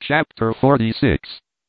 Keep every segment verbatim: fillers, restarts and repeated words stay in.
Chapter forty-six.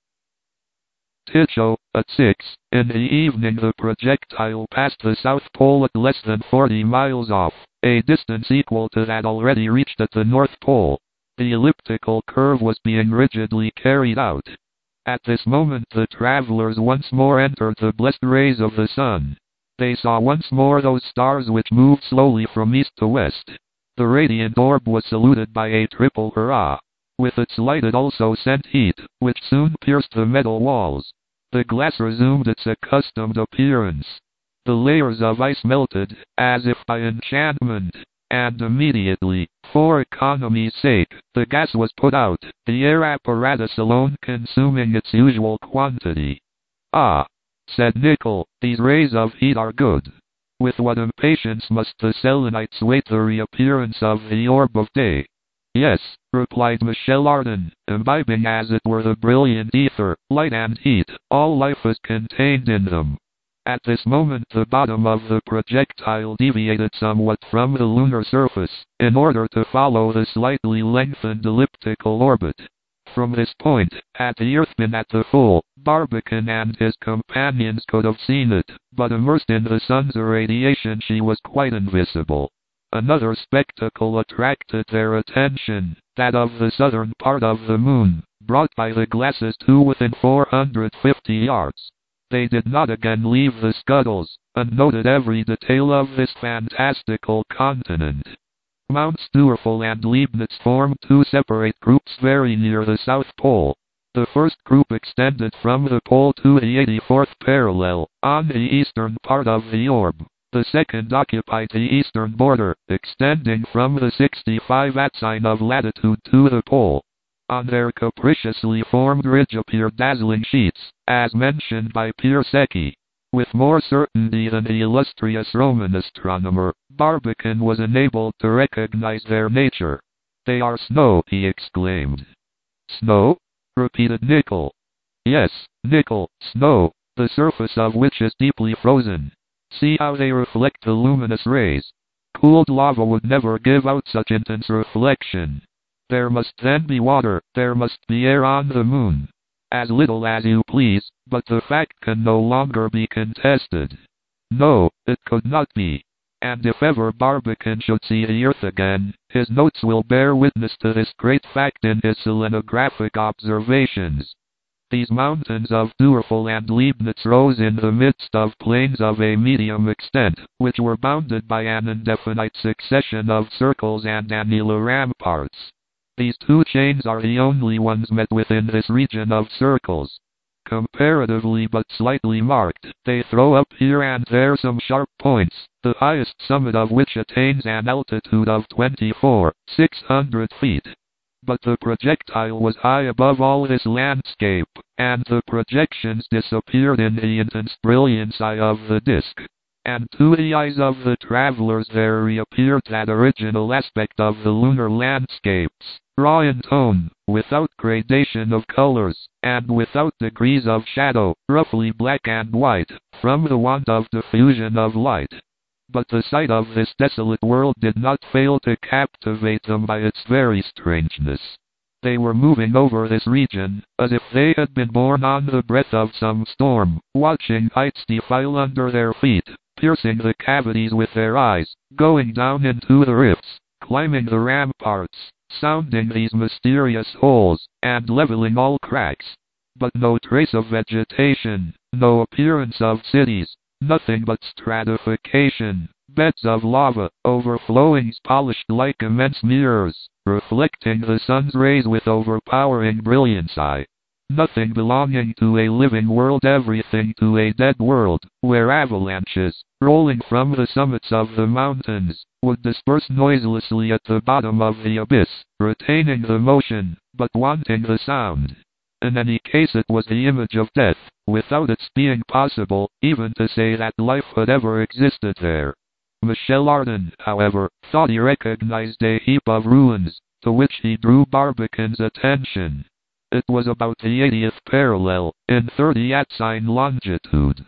Tycho, at six, in the evening the projectile passed the South Pole at less than forty miles off, a distance equal to that already reached at the North Pole. The elliptical curve was being rigidly carried out. At this moment the travelers once more entered the blessed rays of the sun. They saw once more those stars which moved slowly from east to west. The radiant orb was saluted by a triple hurrah. With its light it also sent heat, which soon pierced the metal walls. The glass resumed its accustomed appearance. The layers of ice melted, as if by enchantment, and immediately, for economy's sake, the gas was put out, the air apparatus alone consuming its usual quantity. "Ah," said Nicholl, "these rays of heat are good. With what impatience must the Selenites wait the reappearance of the orb of day." "Yes," replied Michel Ardan, "imbibing as it were the brilliant ether, light and heat, all life is contained in them." At this moment the bottom of the projectile deviated somewhat from the lunar surface, in order to follow the slightly lengthened elliptical orbit. From this point, had the Earth been at the full, Barbicane and his companions could have seen it, but immersed in the sun's irradiation she was quite invisible. Another spectacle attracted their attention, that of the southern part of the moon, brought by the glasses to within four hundred fifty yards. They did not again leave the scuttles, and noted every detail of this fantastical continent. Mount Steuerfel and Leibnitz formed two separate groups very near the South Pole. The first group extended from the pole to the eighty-fourth parallel, on the eastern part of the orb. The second occupied the eastern border, extending from the sixty-five at sign of latitude to the pole. On their capriciously formed ridge appeared dazzling sheets, as mentioned by Pierre Secchi. With more certainty than the illustrious Roman astronomer, Barbicane was enabled to recognize their nature. "They are snow," he exclaimed. "Snow?" repeated Nicholl. "Yes, Nicholl, snow, the surface of which is deeply frozen. See how they reflect the luminous rays. Cooled lava would never give out such intense reflection. There must then be water, there must be air on the moon. As little as you please, but the fact can no longer be contested. No, it could not be. And if ever Barbicane should see the Earth again, his notes will bear witness to this great fact in his selenographic observations. These mountains of Steuerfel and Leibnitz rose in the midst of plains of a medium extent, which were bounded by an indefinite succession of circles and annular ramparts. These two chains are the only ones met with in this region of circles. Comparatively but slightly marked, they throw up here and there some sharp points, the highest summit of which attains an altitude of twenty-four thousand six hundred feet. But the projectile was high above all this landscape, and the projections disappeared in the intense brilliancy of the disk. And to the eyes of the travelers there reappeared that original aspect of the lunar landscapes, raw in tone, without gradation of colors, and without degrees of shadow, roughly black and white, from the want of diffusion of light. But the sight of this desolate world did not fail to captivate them by its very strangeness. They were moving over this region, as if they had been borne on the breath of some storm, watching heights defile under their feet, piercing the cavities with their eyes, going down into the rifts, climbing the ramparts, sounding these mysterious holes, and leveling all cracks. But no trace of vegetation, no appearance of cities, nothing but stratification, beds of lava, overflowings polished like immense mirrors, reflecting the sun's rays with overpowering brilliancy. Nothing belonging to a living world, everything to a dead world, where avalanches, rolling from the summits of the mountains, would disperse noiselessly at the bottom of the abyss, retaining the motion, but wanting the sound. In any case it was the image of death, without its being possible, even to say that life had ever existed there. Michel Ardan, however, thought he recognized a heap of ruins, to which he drew Barbicane's attention. It was about the eightieth parallel, in thirty at sign longitude.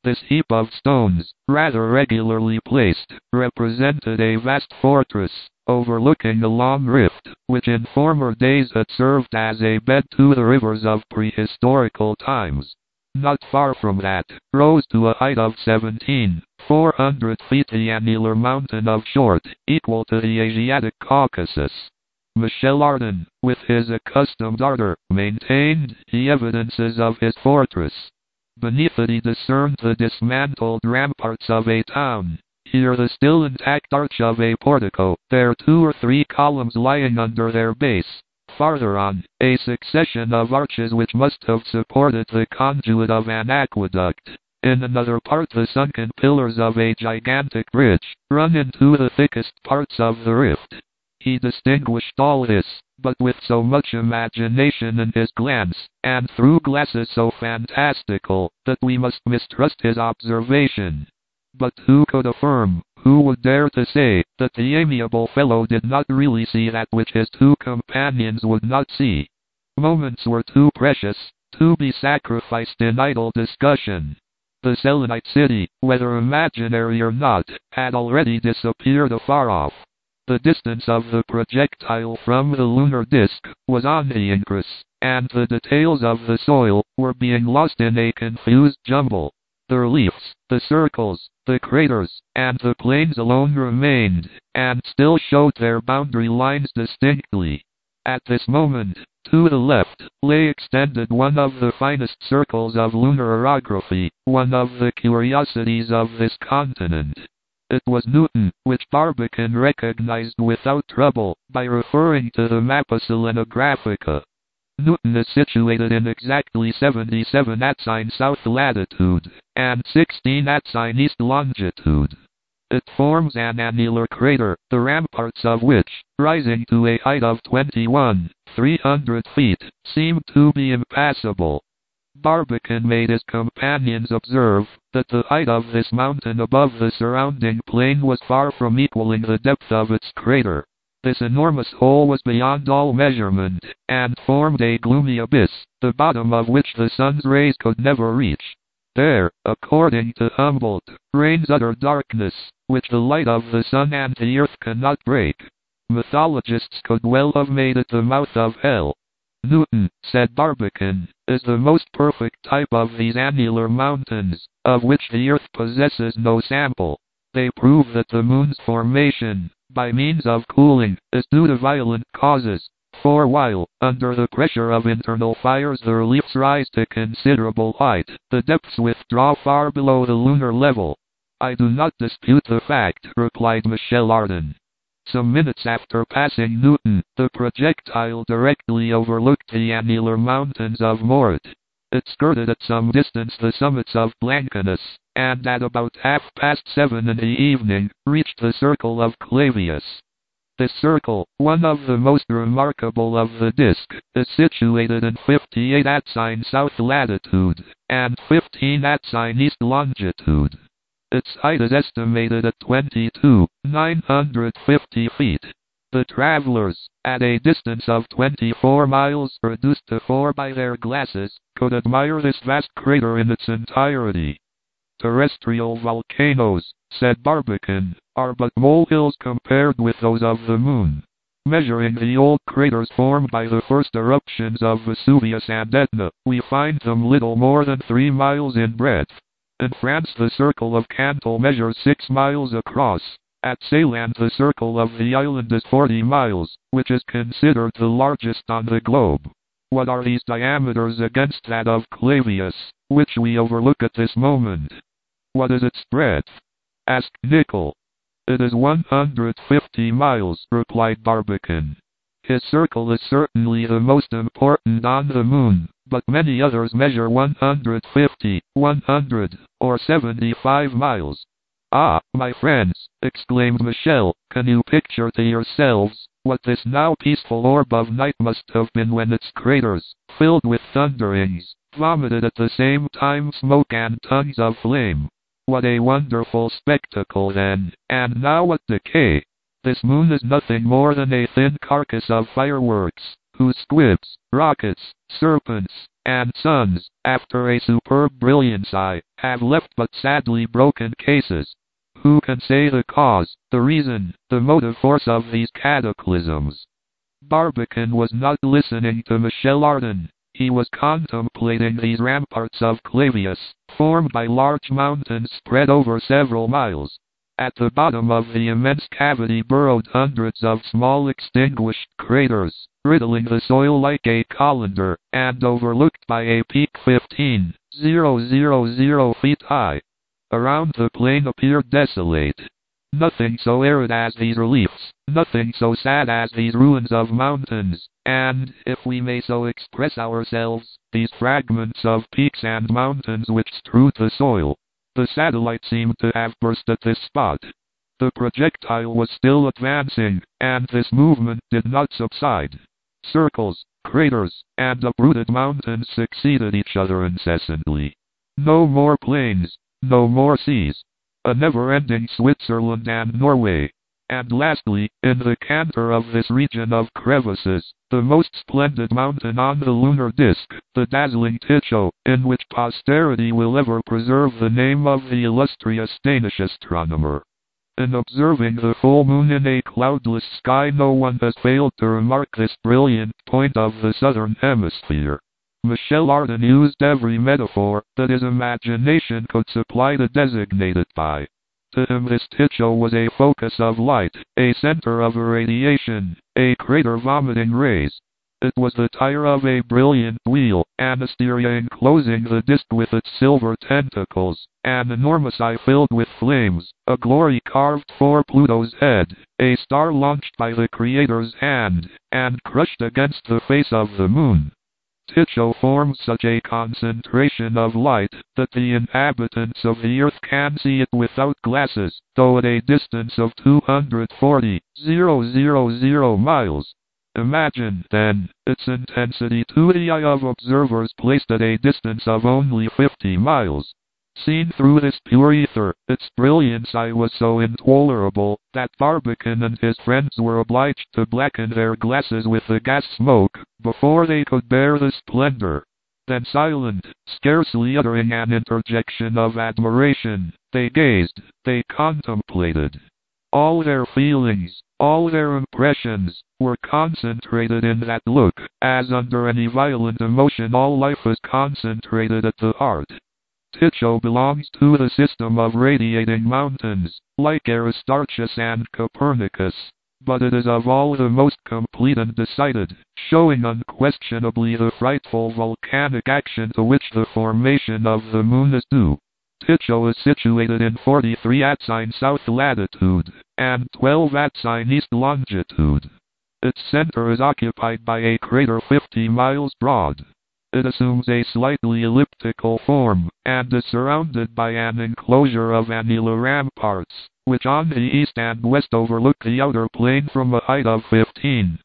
This heap of stones, rather regularly placed, represented a vast fortress, overlooking a long rift, which in former days had served as a bed to the rivers of prehistorical times. Not far from that, rose to a height of seventeen thousand four hundred feet the annular mountain of Short, equal to the Asiatic Caucasus. Michel Ardan, with his accustomed ardor, maintained the evidences of his fortress. Beneath it he discerned the dismantled ramparts of a town. Here the still intact arch of a portico, there two or three columns lying under their base. Farther on, a succession of arches which must have supported the conduit of an aqueduct. In another part the sunken pillars of a gigantic bridge, run into the thickest parts of the rift. He distinguished all this, but with so much imagination in his glance, and through glasses so fantastical, that we must mistrust his observation. But who could affirm, who would dare to say, that the amiable fellow did not really see that which his two companions would not see? Moments were too precious, to be sacrificed in idle discussion. The Selenite city, whether imaginary or not, had already disappeared afar off. The distance of the projectile from the lunar disk was on the increase, and the details of the soil were being lost in a confused jumble. The reliefs, the circles, the craters, and the plains alone remained, and still showed their boundary lines distinctly. At this moment, to the left, lay extended one of the finest circles of lunar orography, one of the curiosities of this continent. It was Newton, which Barbicane recognized without trouble, by referring to the Mappa Selenographica. Newton is situated in exactly seventy-seven at sign south latitude, and sixteen at sign east longitude. It forms an annular crater, the ramparts of which, rising to a height of twenty-one thousand three hundred feet, seem to be impassable. Barbicane made his companions observe that the height of this mountain above the surrounding plain was far from equaling the depth of its crater. This enormous hole was beyond all measurement, and formed a gloomy abyss, the bottom of which the sun's rays could never reach. There, according to Humboldt, reigns utter darkness, which the light of the sun and the earth cannot break. Mythologists could well have made it the mouth of hell. Newton, said Barbicane, is the most perfect type of these annular mountains, of which the earth possesses no sample. They prove that the moon's formation, by means of cooling, is due to violent causes, for while, under the pressure of internal fires the reliefs rise to considerable height, the depths withdraw far below the lunar level. I do not dispute the fact, replied Michel Ardan. Some minutes after passing Newton, the projectile directly overlooked the annular mountains of Mort. It skirted at some distance the summits of Blancanus, and at about half past seven in the evening, reached the circle of Clavius. This circle, one of the most remarkable of the disk, is situated in fifty-eight at sign south latitude, and fifteen at sign east longitude. Its height is estimated at twenty-two thousand nine hundred fifty feet. The travelers, at a distance of twenty-four miles reduced to four by their glasses, could admire this vast crater in its entirety. Terrestrial volcanoes, said Barbicane, are but molehills compared with those of the moon. Measuring the old craters formed by the first eruptions of Vesuvius and Etna, we find them little more than three miles in breadth. In France the circle of Cantal measures six miles across. At Ceylan the circle of the island is forty miles, which is considered the largest on the globe. What are these diameters against that of Clavius, which we overlook at this moment? What is its breadth? Asked Nicholl. It is one hundred fifty miles, replied Barbicane. His circle is certainly the most important on the moon, but many others measure one hundred fifty, one hundred, or seventy-five miles. Ah, my friends, exclaimed Michel, can you picture to yourselves what this now peaceful orb of night must have been when its craters, filled with thunderings, vomited at the same time smoke and tongues of flame? What a wonderful spectacle then, and now what decay! This moon is nothing more than a thin carcass of fireworks, whose squibs, rockets, serpents, and suns, after a superb brilliance eye, have left but sadly broken cases. Who can say the cause, the reason, the motive force of these cataclysms? Barbicane was not listening to Michel Ardan. He was contemplating these ramparts of Clavius, formed by large mountains spread over several miles. At the bottom of the immense cavity burrowed hundreds of small extinguished craters, riddling the soil like a colander, and overlooked by a peak fifteen thousand feet high. Around the plain appeared desolate. Nothing so arid as these reliefs, nothing so sad as these ruins of mountains, and, if we may so express ourselves, these fragments of peaks and mountains which strewed the soil. The satellite seemed to have burst at this spot. The projectile was still advancing, and this movement did not subside. Circles, craters, and uprooted mountains succeeded each other incessantly. No more plains, no more seas. A never-ending Switzerland and Norway. And lastly, in the canter of this region of crevices, the most splendid mountain on the lunar disk, the dazzling Tycho, in which posterity will ever preserve the name of the illustrious Danish astronomer. In observing the full moon in a cloudless sky, no one has failed to remark this brilliant point of the southern hemisphere. Michel Ardan used every metaphor that his imagination could supply to designate it by. To him this Tycho was a focus of light, a center of irradiation, a crater vomiting rays. It was the tire of a brilliant wheel, an asteria enclosing the disk with its silver tentacles, an enormous eye filled with flames, a glory carved for Pluto's head, a star launched by the Creator's hand, and crushed against the face of the moon. Tycho forms such a concentration of light that the inhabitants of the Earth can see it without glasses, though at a distance of two hundred forty thousand miles. Imagine, then, its intensity to the eye of observers placed at a distance of only fifty miles. Seen through this pure ether, its brilliance eye was so intolerable that Barbicane and his friends were obliged to blacken their glasses with the gas smoke before they could bear the splendor. Then silent, scarcely uttering an interjection of admiration, they gazed, they contemplated. All their feelings, all their impressions, were concentrated in that look, as under any violent emotion all life is concentrated at the heart. Tycho belongs to the system of radiating mountains, like Aristarchus and Copernicus, but it is of all the most complete and decided, showing unquestionably the frightful volcanic action to which the formation of the moon is due. Tycho is situated in forty-three at sine south latitude, and twelve at sine east longitude. Its center is occupied by a crater fifty miles broad. It assumes a slightly elliptical form, and is surrounded by an enclosure of annular ramparts, which on the east and west overlook the outer plain from a height of fifteen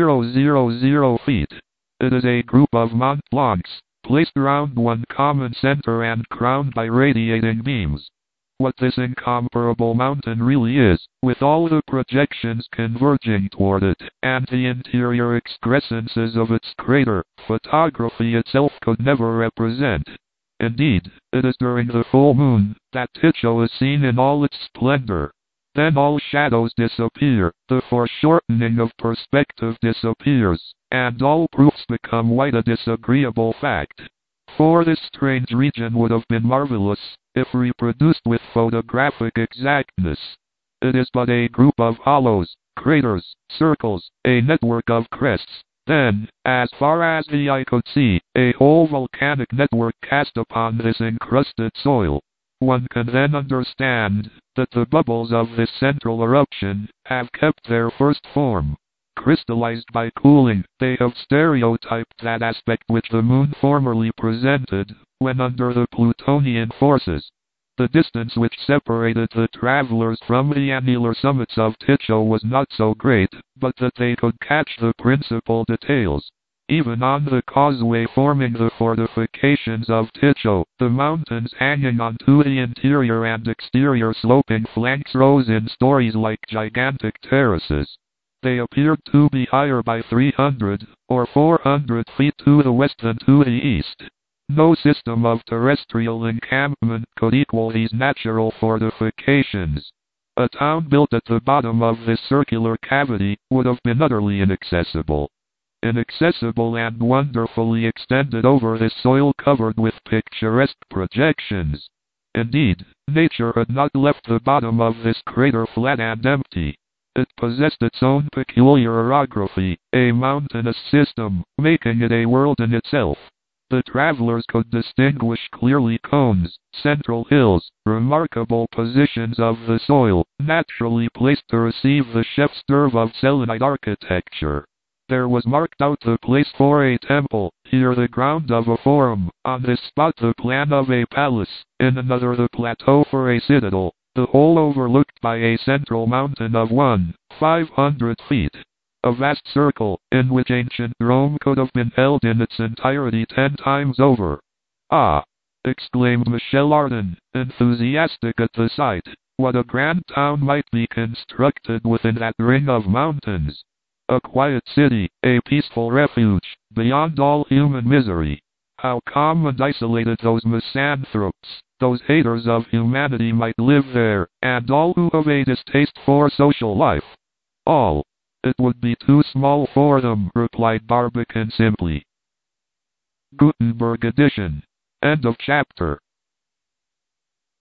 thousand feet. It is a group of Mont Blancs, placed around one common center and crowned by radiating beams. What this incomparable mountain really is, with all the projections converging toward it, and the interior excrescences of its crater, photography itself could never represent. Indeed, it is during the full moon that Tycho is seen in all its splendor. Then all shadows disappear, the foreshortening of perspective disappears, and all proofs become quite a disagreeable fact. For this strange region would have been marvelous, if reproduced with photographic exactness. It is but a group of hollows, craters, circles, a network of crests, then, as far as the eye could see, a whole volcanic network cast upon this encrusted soil. One can then understand that the bubbles of this central eruption have kept their first form. Crystallized by cooling, they have stereotyped that aspect which the moon formerly presented when under the Plutonian forces. The distance which separated the travelers from the annular summits of Tycho was not so great, but that they could catch the principal details. Even on the causeway forming the fortifications of Tycho, the mountains hanging onto the interior and exterior sloping flanks rose in stories like gigantic terraces. They appeared to be higher by three hundred or four hundred feet to the west than to the east. No system of terrestrial encampment could equal these natural fortifications. A town built at the bottom of this circular cavity would have been utterly inaccessible. Inaccessible and wonderfully extended over this soil covered with picturesque projections. Indeed, nature had not left the bottom of this crater flat and empty. It possessed its own peculiar orography, a mountainous system, making it a world in itself. The travelers could distinguish clearly cones, central hills, remarkable positions of the soil, naturally placed to receive the chef's d'oeuvre of Selenite architecture. There was marked out the place for a temple, here the ground of a forum, on this spot the plan of a palace, in another the plateau for a citadel, the whole overlooked by a central mountain of one, five hundred feet. A vast circle, in which ancient Rome could have been held in its entirety ten times over. Ah! Exclaimed Michel Ardan, enthusiastic at the sight, what a grand town might be constructed within that ring of mountains! A quiet city, a peaceful refuge, beyond all human misery. How calm and isolated those misanthropes, those haters of humanity might live there, and all who have a distaste for social life. All. It would be too small for them, replied Barbicane simply. Gutenberg edition. End of chapter.